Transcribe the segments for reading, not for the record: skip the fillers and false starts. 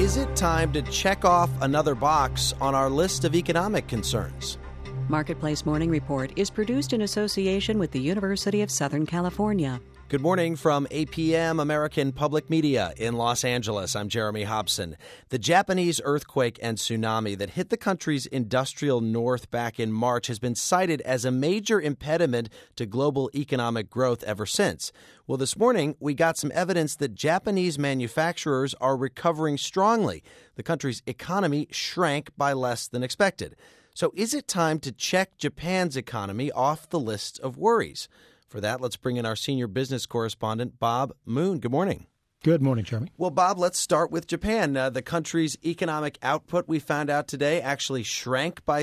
Is it time to check off another box on our list of economic concerns? Marketplace Morning Report is produced in association with the University of Southern California. Good morning from APM American Public Media in Los Angeles. I'm Jeremy Hobson. The Japanese earthquake and tsunami that hit the country's industrial north back in March has been cited as a major impediment to global economic growth ever since. Well, this morning, we got some evidence that Japanese manufacturers are recovering strongly. The country's economy shrank by less than expected. So is it time to check Japan's economy off the list of worries? For that, let's bring in our senior business correspondent, Bob Moon. Good morning. Good morning, Jeremy. Well, Bob, let's start with Japan. The country's economic output, we found out today, actually shrank by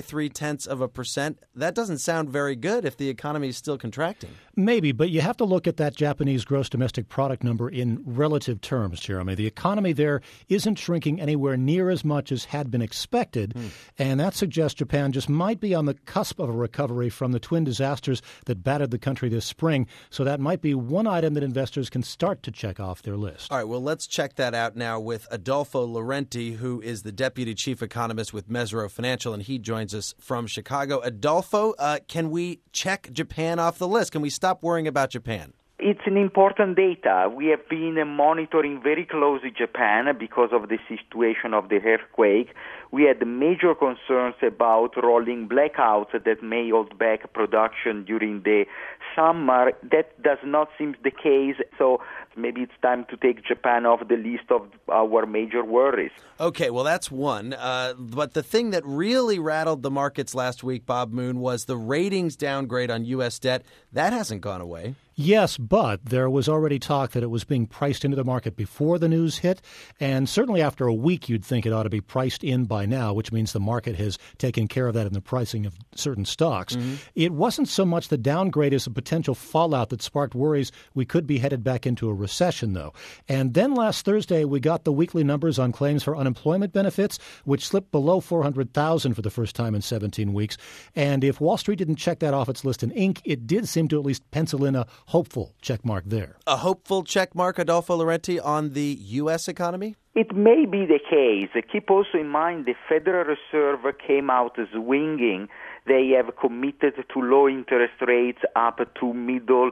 0.3%. That doesn't sound very good if the economy is still contracting. Maybe, but you have to look at that Japanese gross domestic product number in relative terms, Jeremy. The economy there isn't shrinking anywhere near as much as had been expected, and that suggests Japan just might be on the cusp of a recovery from the twin disasters that battered the country this spring. So that might be one item that investors can start to check off their list. All right, well, let's check that out now with Adolfo Laurenti, who is the deputy chief economist with Mesirow Financial, and he joins us from Chicago. Adolfo, can we check Japan off the list? Can we stop worrying about Japan? It's an important data. We have been monitoring very closely Japan because of the situation of the earthquake. We had major concerns about rolling blackouts that may hold back production during the summer. That does not seem the case, so maybe it's time to take Japan off the list of our major worries. Okay, well, that's one. But the thing that really rattled the markets last week, Bob Moon, was the ratings downgrade on U.S. debt. That hasn't gone away. Yes, but there was already talk that it was being priced into the market before the news hit, and certainly after a week you'd think it ought to be priced in by now, which means the market has taken care of that in the pricing of certain stocks. It wasn't so much the downgrade as a potential fallout that sparked worries we could be headed back into a recession, though. And then last Thursday we got the weekly numbers on claims for unemployment benefits, which slipped below 400,000 for the first time in 17 weeks. And if Wall Street didn't check that off its list in ink, it did seem to at least pencil in a hopeful check mark there. A hopeful check mark, Adolfo Laurenti, on the U.S. economy? It may be the case. Keep also in mind the Federal Reserve came out swinging. They have committed to low interest rates up to middle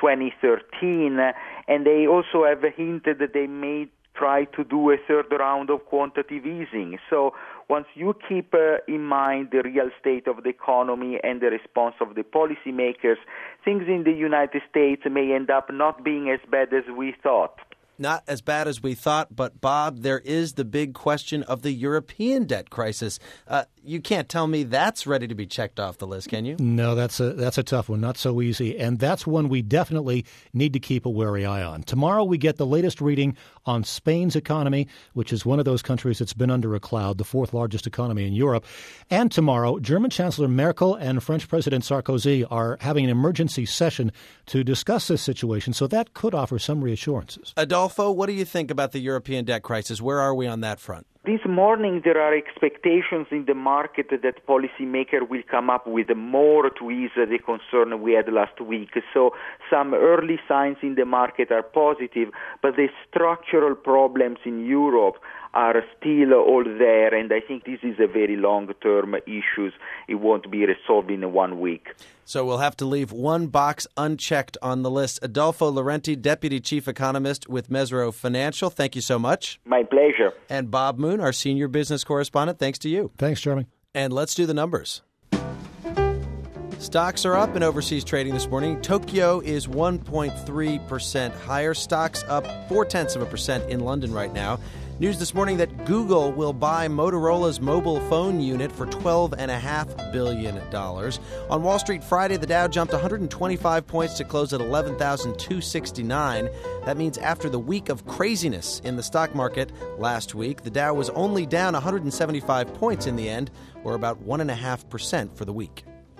2013, and they also have hinted that they may try to do a third round of quantitative easing. So once you keep in mind the real state of the economy and the response of the policymakers, things in the United States may end up not being as bad as we thought. Not as bad as we thought, but Bob, there is the big question of the European debt crisis. You can't tell me that's ready to be checked off the list, can you? No, that's a tough one, not so easy, and that's one we definitely need to keep a wary eye on. Tomorrow we get the latest reading on Spain's economy, which is one of those countries that's been under a cloud, the fourth largest economy in Europe. And tomorrow, German Chancellor Merkel and French President Sarkozy are having an emergency session to discuss this situation, so that could offer some reassurances. Adolfo, what do you think about the European debt crisis? Where are we on that front? This morning, there are expectations in the market that policymakers will come up with more to ease the concern we had last week. So some early signs in the market are positive, but the structural problems in Europe are still all there, and I think this is a very long-term issue. It won't be resolved in 1 week. So we'll have to leave one box unchecked on the list. Adolfo Laurenti, Deputy Chief Economist with Mesirow Financial, thank you so much. My pleasure. And Bob Moon, our Senior Business Correspondent, thanks to you. Thanks, Jeremy. And let's do the numbers. Stocks are up in overseas trading this morning. Tokyo is 1.3% higher. Stocks up 0.4% in London right now. News this morning that Google will buy Motorola's mobile phone unit for $12.5 billion. On Wall Street Friday, the Dow jumped 125 points to close at 11,269. That means after the week of craziness in the stock market last week, the Dow was only down 175 points in the end, or about 1.5% for the week.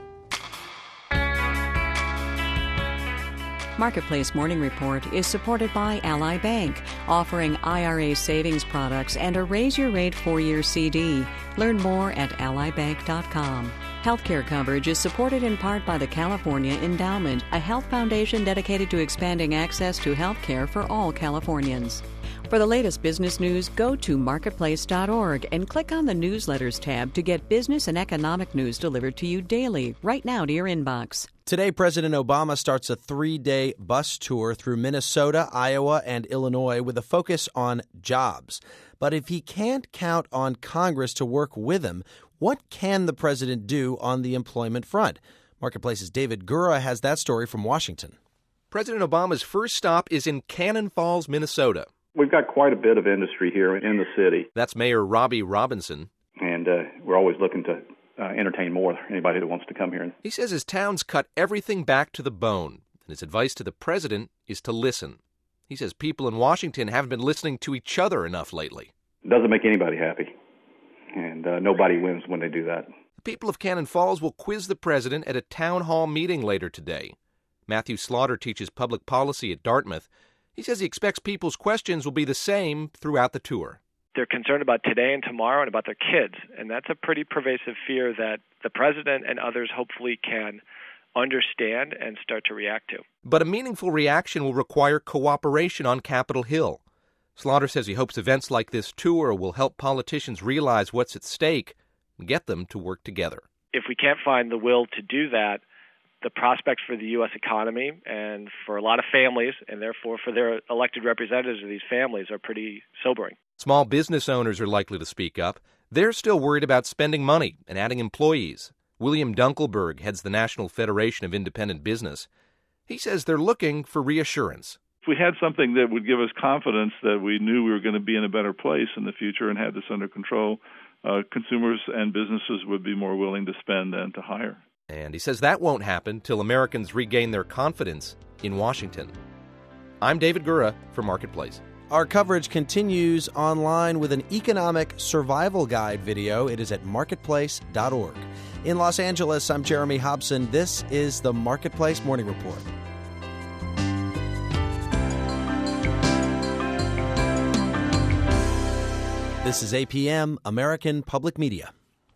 Marketplace Morning Report is supported by Ally Bank, offering IRA savings products and a Raise Your Rate 4-year CD. Learn more at allybank.com. Healthcare coverage is supported in part by the California Endowment, a health foundation dedicated to expanding access to health care for all Californians. For the latest business news, go to marketplace.org and click on the newsletters tab to get business and economic news delivered to you daily, right now to your inbox. Today, President Obama starts a 3-day bus tour through Minnesota, Iowa, and Illinois with a focus on jobs. But if he can't count on Congress to work with him, what can the president do on the employment front? Marketplace's David Gura has that story from Washington. President Obama's first stop is in Cannon Falls, Minnesota. We've got quite a bit of industry here in the city. That's Mayor Robbie Robinson. And we're always looking to entertain more anybody that wants to come here. He says his town's cut everything back to the bone, and his advice to the president is to listen. He says people in Washington haven't been listening to each other enough lately. It doesn't make anybody happy, and nobody wins when they do that. The people of Cannon Falls will quiz the president at a town hall meeting later today. Matthew Slaughter teaches public policy at Dartmouth. He says he expects people's questions will be the same throughout the tour. They're concerned about today and tomorrow and about their kids, and that's a pretty pervasive fear that the president and others hopefully can understand and start to react to. But a meaningful reaction will require cooperation on Capitol Hill. Slaughter says he hopes events like this tour will help politicians realize what's at stake and get them to work together. If we can't find the will to do that, the prospects for the U.S. economy and for a lot of families, and therefore for their elected representatives of these families, are pretty sobering. Small business owners are likely to speak up. They're still worried about spending money and adding employees. William Dunkelberg heads the National Federation of Independent Business. He says they're looking for reassurance. If we had something that would give us confidence that we knew we were going to be in a better place in the future and had this under control, consumers and businesses would be more willing to spend and to hire. And he says that won't happen till Americans regain their confidence in Washington. I'm David Gura for Marketplace. Our coverage continues online with an economic survival guide video. It is at marketplace.org. In Los Angeles, I'm Jeremy Hobson. This is the Marketplace Morning Report. This is APM, American Public Media.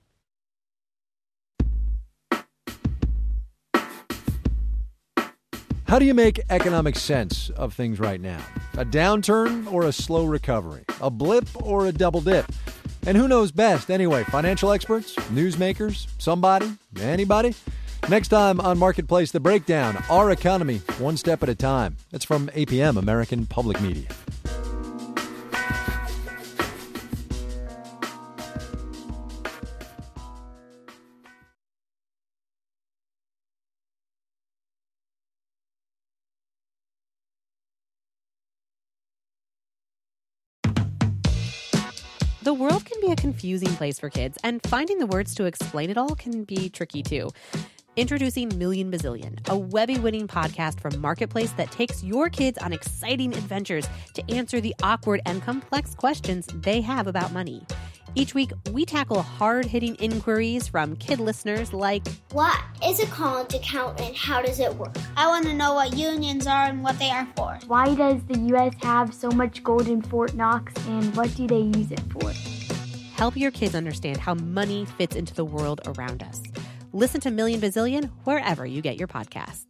How do you make economic sense of things right now? A downturn or a slow recovery? A blip or a double dip? And who knows best anyway? Financial experts? Newsmakers? Somebody? Anybody? Next time on Marketplace, The Breakdown, Our Economy, One Step at a Time. It's from APM, American Public Media. The world can be a confusing place for kids, and finding the words to explain it all can be tricky too. Introducing Million Bazillion, a Webby-winning podcast from Marketplace that takes your kids on exciting adventures to answer the awkward and complex questions they have about money. Each week, we tackle hard-hitting inquiries from kid listeners like, what is a college account and how does it work? I want to know what unions are and what they are for. Why does the U.S. have so much gold in Fort Knox and what do they use it for? Help your kids understand how money fits into the world around us. Listen to Million Bazillion wherever you get your podcasts.